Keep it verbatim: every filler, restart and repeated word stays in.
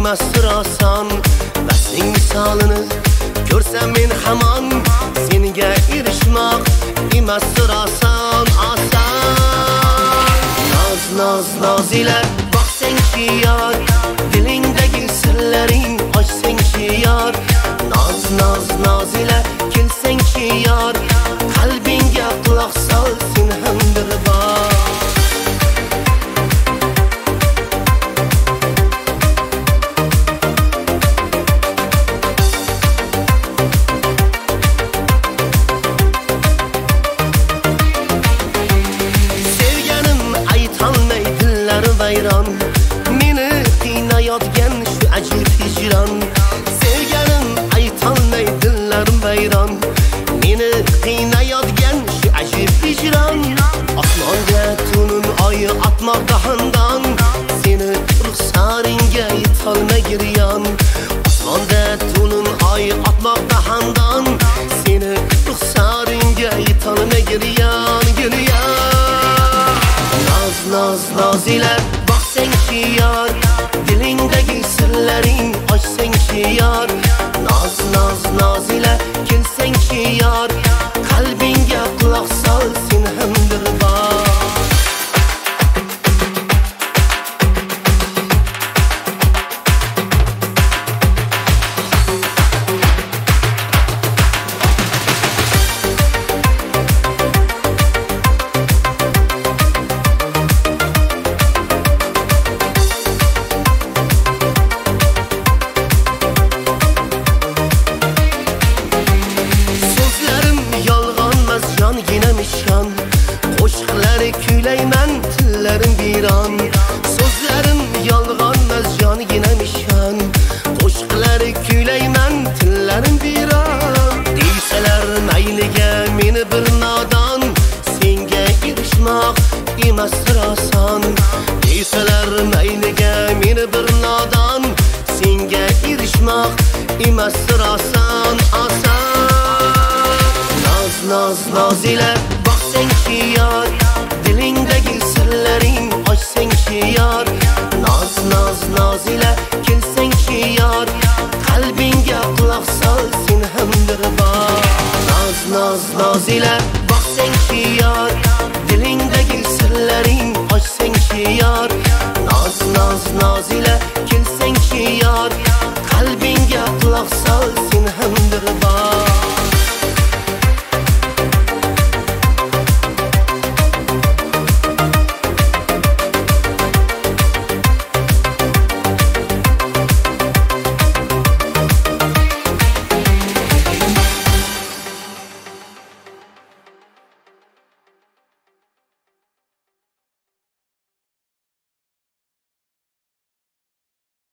emasdir oson. Va sen misolini ko'rsam men hamon, senga erishmoq emasdir oson, oson. Noz noz nozila boqsangchi yor, dilingdagi sirlaring ochsangchi yor. Noz noz nozila kelsangchi yor, qalbingga quloq sol, sen hamdir bor. Bayron meni qiynayotgan shu ajib hijron. Sevganim aytolmay dillarim bayron, meni qiynayotgan shu ajib hijron. Osmonga tunun oyi atmoqda xandon, seni ruxsaringga yetolmay giryon. Osmonda tunun oyi atmoqda xandon, seni ruxsaringga yetolmay giryon, giryon. Noz noz nozila boqsangchi yor, dilingdagi sirlaring ochsangchi yor. Noz noz nozila kelsangchi yor, qalbingga quloq sol, sen hamdir bor. Qo'shiqlari kuylayman, tillarim biron. So'zlarim yolg'onmas, jonginam ishon. Qo'shiqlari kuylayman, tillarim biron. Deysalar mayliga meni bir nodon, senga erishmoq emasdir oson. Deysalar mayliga meni bir nodon, senga erishmoq emasdir oson, oson. Noz noz nozila boqsangchi yor, dilingdagi sirlaring ochsangchi yor. Noz noz nozila kelsangchi yor, qalbingga quloq sol, sen hamdir bor. Noz noz nozila boqsangchi yor,